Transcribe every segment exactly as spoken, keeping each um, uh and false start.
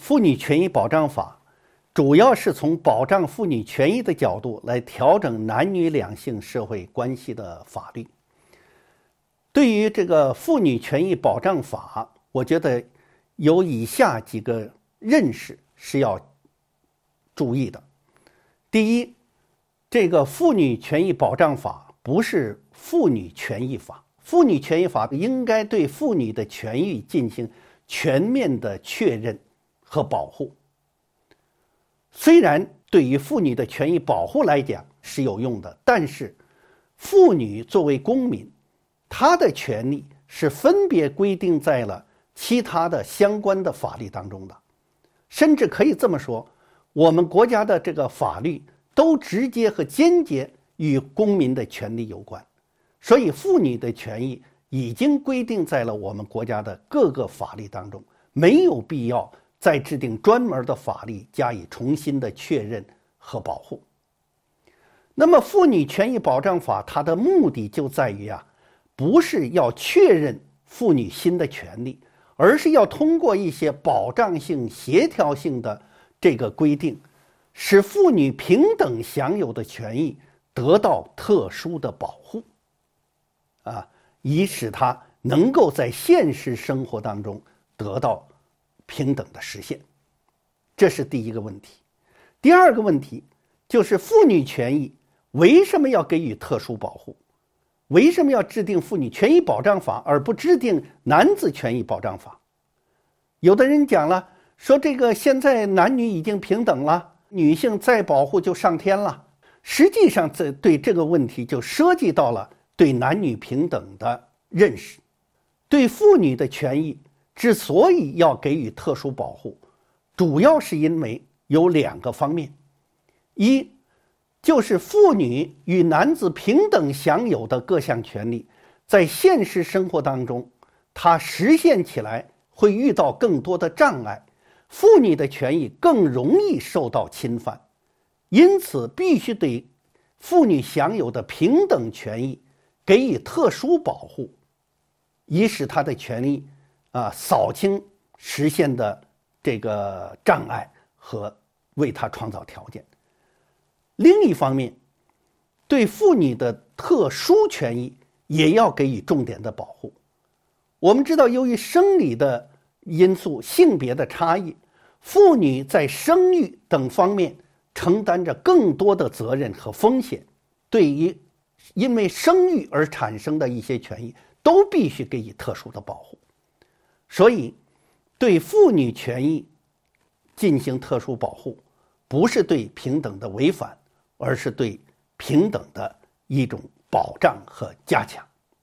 妇女权益保障法主要是从保障妇女权益的角度来调整男女两性社会关系的法律。对于这个妇女权益保障法，我觉得有以下几个认识是要注意的。第一，这个妇女权益保障法不是妇女权益法，妇女权益法应该对妇女的权益进行全面的确认和保护。虽然对于妇女的权益保护来讲是有用的，但是妇女作为公民，她的权利是分别规定在了其他的相关的法律当中的，甚至可以这么说，我们国家的这个法律都直接和间接与公民的权利有关，所以妇女的权益已经规定在了我们国家的各个法律当中，没有必要再制定专门的法律加以重新的确认和保护。那么妇女权益保障法它的目的就在于啊，不是要确认妇女新的权利，而是要通过一些保障性、协调性的这个规定，使妇女平等享有的权益得到特殊的保护，啊，以使它能够在现实生活当中得到平等的实现。这是第一个问题。第二个问题就是妇女权益为什么要给予特殊保护？为什么要制定妇女权益保障法而不制定男子权益保障法？有的人讲了，说这个现在男女已经平等了，女性再保护就上天了。实际上这对这个问题就涉及到了对男女平等的认识。对妇女的权益之所以要给予特殊保护，主要是因为有两个方面。一，就是妇女与男子平等享有的各项权利，在现实生活当中，它实现起来会遇到更多的障碍，妇女的权益更容易受到侵犯，因此必须对妇女享有的平等权益给予特殊保护，以使她的权利啊扫清实现的这个障碍和为她创造条件。另一方面，对妇女的特殊权益也要给予重点的保护。我们知道，由于生理的因素、性别的差异，妇女在生育等方面承担着更多的责任和风险，对于因为生育而产生的一些权益都必须给予特殊的保护。所以对妇女权益进行特殊保护，不是对平等的违反，而是对平等的一种保障和加强。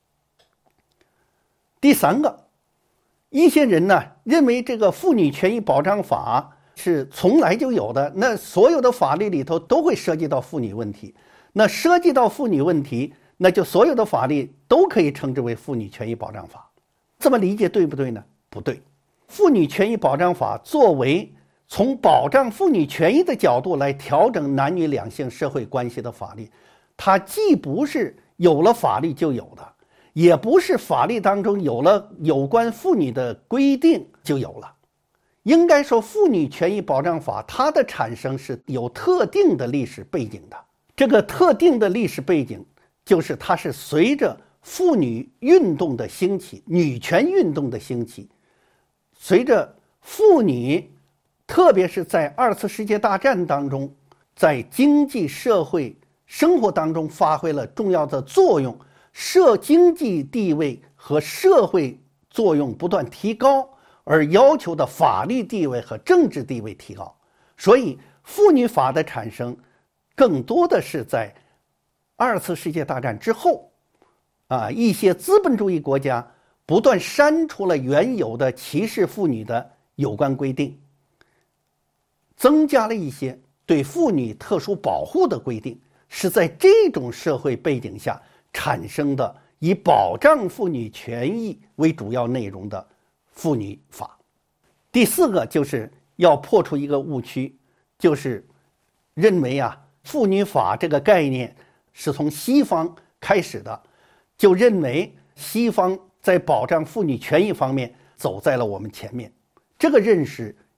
第三个，一些人呢认为这个妇女权益保障法是从来就有的，那所有的法律里头都会涉及到妇女问题，那涉及到妇女问题，那就所有的法律都可以称之为妇女权益保障法。这么理解对不对呢？不对。妇女权益保障法作为从保障妇女权益的角度来调整男女两性社会关系的法律，它既不是有了法律就有的，也不是法律当中有了有关妇女的规定就有了。应该说，妇女权益保障法它的产生是有特定的历史背景的。这个特定的历史背景就是它是随着妇女运动的兴起，女权运动的兴起，随着妇女特别是在二次世界大战当中，在经济社会生活当中发挥了重要的作用，社经济地位和社会作用不断提高，而要求的法律地位和政治地位提高。所以妇女法的产生更多的是在二次世界大战之后啊，一些资本主义国家不断删除了原有的歧视妇女的有关规定，增加了一些对妇女特殊保护的规定，是在这种社会背景下产生的以保障妇女权益为主要内容的妇女法。第四个就是要破除一个误区，就是认为啊，妇女法这个概念是从西方开始的，就认为西方在保障妇女权益方面走在了我们前面。这个认识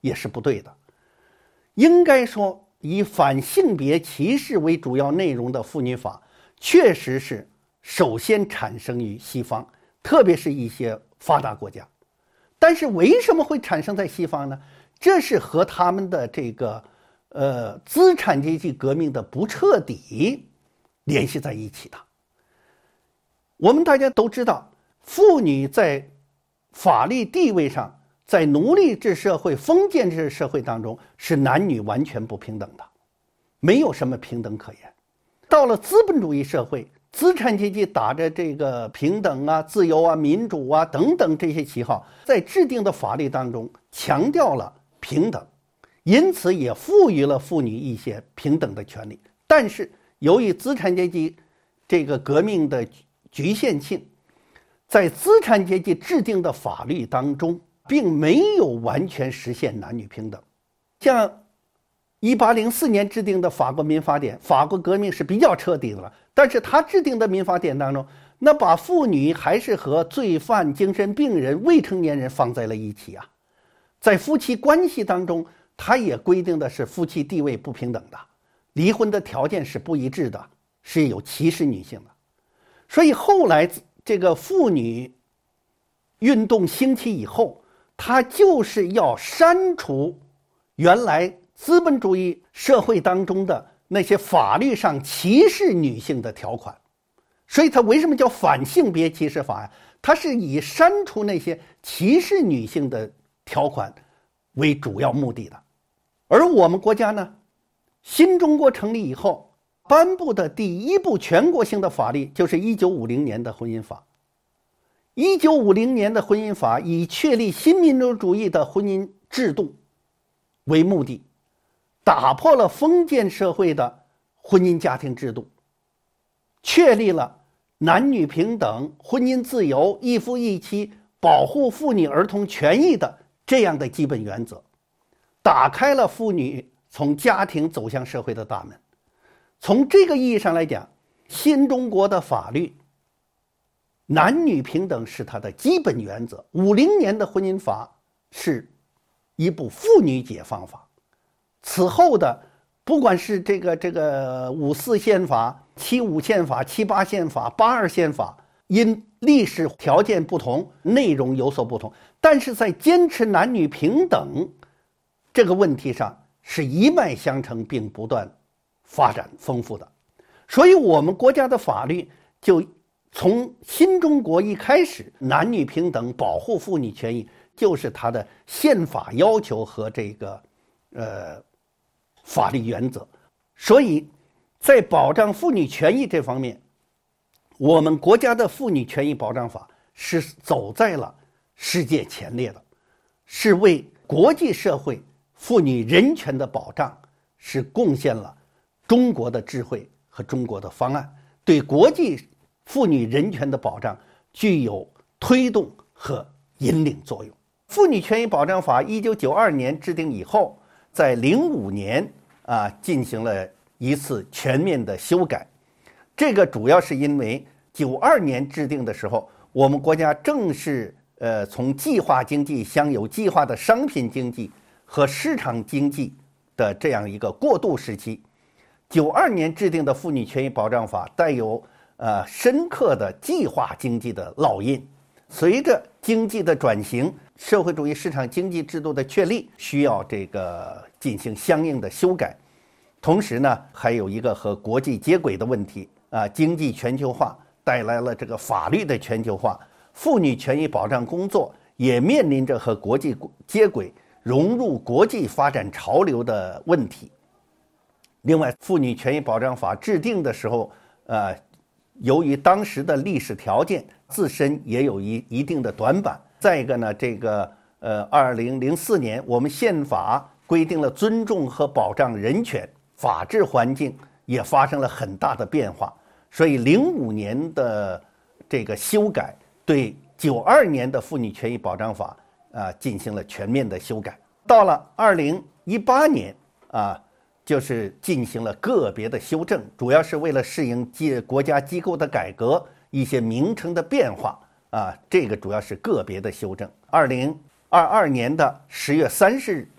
也是不对的。应该说，以反性别歧视为主要内容的妇女法，确实是首先产生于西方，特别是一些发达国家。但是为什么会产生在西方呢？这是和他们的这个呃资产阶级革命的不彻底联系在一起的。我们大家都知道，妇女在法律地位上，在奴隶制社会、封建制社会当中，是男女完全不平等的，没有什么平等可言。到了资本主义社会，资产阶级打着这个平等啊、自由啊、民主啊等等这些旗号，在制定的法律当中强调了平等，因此也赋予了妇女一些平等的权利。但是由于资产阶级这个革命的局限性，在资产阶级制定的法律当中并没有完全实现男女平等。像一八零四年制定的法国民法典，法国革命是比较彻底的了，但是他制定的民法典当中，那把妇女还是和罪犯、精神病人、未成年人放在了一起啊。在夫妻关系当中，他也规定的是夫妻地位不平等的，离婚的条件是不一致的，是有歧视女性的。所以后来这个妇女运动兴起以后，他就是要删除原来资本主义社会当中的那些法律上歧视女性的条款。所以他为什么叫反性别歧视法呀？他是以删除那些歧视女性的条款为主要目的的。而我们国家呢，新中国成立以后颁布的第一部全国性的法律就是一九五零年的婚姻法。一九五零年的婚姻法以确立新民主主义的婚姻制度为目的，打破了封建社会的婚姻家庭制度，确立了男女平等、婚姻自由、一夫一妻、保护妇女儿童权益的这样的基本原则，打开了妇女从家庭走向社会的大门。从这个意义上来讲，新中国的法律男女平等是它的基本原则。五零年的婚姻法是一部妇女解放法，此后的不管是这个这个五四宪法、七五宪法、七八宪法、八二宪法，因历史条件不同，内容有所不同，但是在坚持男女平等这个问题上是一脉相承，并不断发展丰富的。所以我们国家的法律就从新中国一开始，男女平等、保护妇女权益就是它的宪法要求和这个呃法律原则。所以在保障妇女权益这方面，我们国家的妇女权益保障法是走在了世界前列的，是为国际社会妇女人权的保障是贡献了中国的智慧和中国的方案，对国际妇女人权的保障具有推动和引领作用。妇女权益保障法一九九二年制定以后，在零五年啊进行了一次全面的修改。这个主要是因为九二年制定的时候，我们国家正是呃从计划经济向有计划的商品经济和市场经济的这样一个过渡时期。九二年制定的妇女权益保障法带有呃深刻的计划经济的烙印。随着经济的转型，社会主义市场经济制度的确立，需要这个进行相应的修改。同时呢，还有一个和国际接轨的问题啊，经济全球化带来了这个法律的全球化，妇女权益保障工作也面临着和国际接轨、融入国际发展潮流的问题。另外，妇女权益保障法制定的时候，呃，由于当时的历史条件自身也有一一定的短板。再一个呢，这个呃，二零零四年我们宪法规定了尊重和保障人权，法治环境也发生了很大的变化，所以零五年的这个修改对九二年的妇女权益保障法啊进行了全面的修改。到了二零一八年啊。就是进行了个别的修正，主要是为了适应国家机构的改革，一些名称的变化啊，这个主要是个别的修正。二零二二年的十月三十日，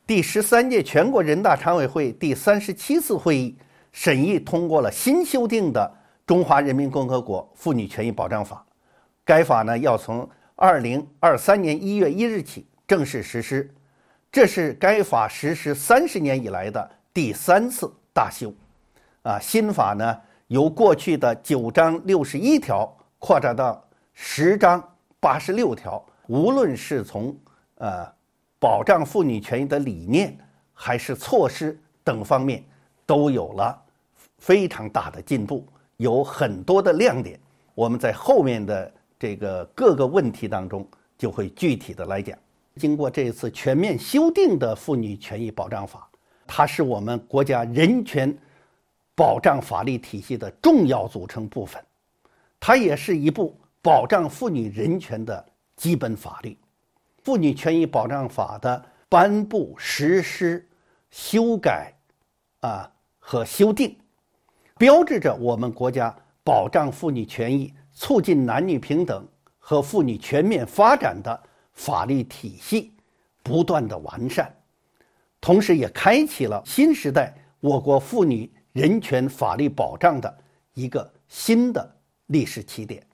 第十三届全国人大常委会第三十七次会议审议通过了新修订的《中华人民共和国妇女权益保障法》。该法呢要从二零二三年一月一日起正式实施，这是该法实施三十年以来的第三次大修。啊，新法呢由过去的九章六十一条扩展到十章八十六条，无论是从呃保障妇女权益的理念还是措施等方面，都有了非常大的进步，有很多的亮点。我们在后面的这个各个问题当中就会具体的来讲。经过这次全面修订的妇女权益保障法，它是我们国家人权保障法律体系的重要组成部分，它也是一部保障妇女人权的基本法律。妇女权益保障法的颁布、实施、修改啊和修订，标志着我们国家保障妇女权益、促进男女平等和妇女全面发展的法律体系不断的完善，同时也开启了新时代我国妇女人权法律保障的一个新的历史起点。